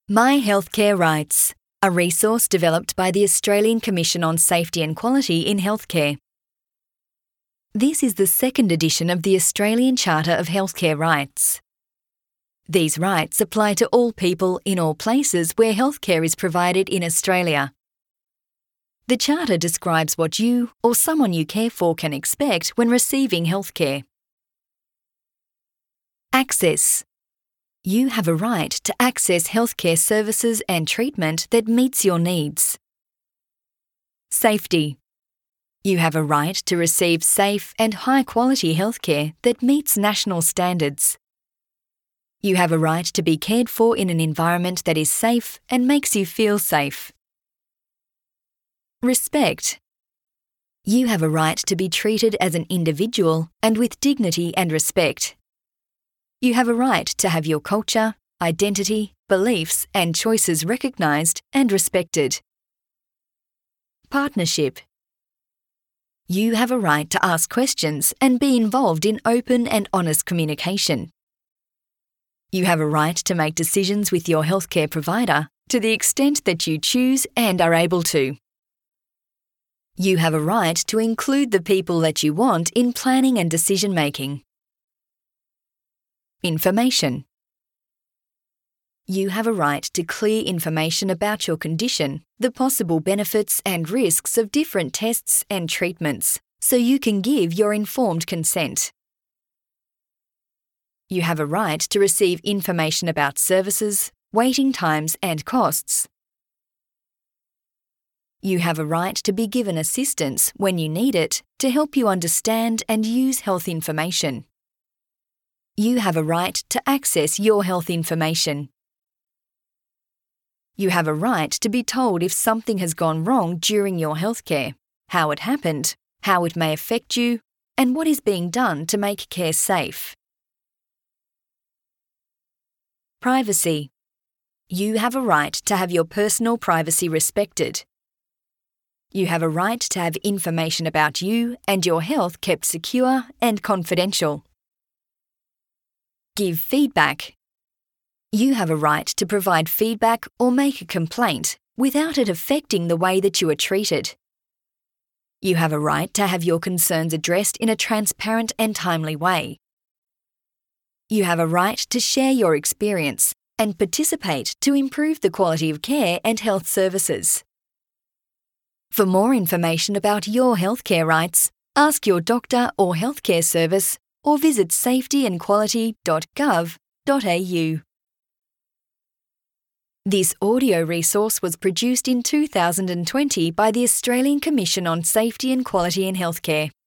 My Healthcare Rights, a resource developed by the Australian Commission on Safety and Quality in Healthcare. This is the second edition of the Australian Charter of Healthcare Rights. These rights apply to all people in all places where healthcare is provided in Australia. The Charter describes what you or someone you care for can expect when receiving healthcare. Access. You have a right to access healthcare services and treatment that meets your needs. Safety. You have a right to receive safe and high-quality healthcare that meets national standards. You have a right to be cared for in an environment that is safe and makes you feel safe. Respect. You have a right to be treated as an individual and with dignity and respect. You have a right to have your culture, identity, beliefs and choices recognised and respected. Partnership. You have a right to ask questions and be involved in open and honest communication. You have a right to make decisions with your healthcare provider to the extent that you choose and are able to. You have a right to include the people that you want in planning and decision-making. Information. You have a right to clear information about your condition, the possible benefits and risks of different tests and treatments, so you can give your informed consent. You have a right to receive information about services, waiting times and costs. You have a right to be given assistance when you need it to help you understand and use health information. You have a right to access your health information. You have a right to be told if something has gone wrong during your healthcare, how it happened, how it may affect you, and what is being done to make care safe. Privacy. You have a right to have your personal privacy respected. You have a right to have information about you and your health kept secure and confidential. Give feedback. You have a right to provide feedback or make a complaint without it affecting the way that you are treated. You have a right to have your concerns addressed in a transparent and timely way. You have a right to share your experience and participate to improve the quality of care and health services. For more information about your healthcare rights, ask your doctor or healthcare service or visit safetyandquality.gov.au. This audio resource was produced in 2020 by the Australian Commission on Safety and Quality in Healthcare.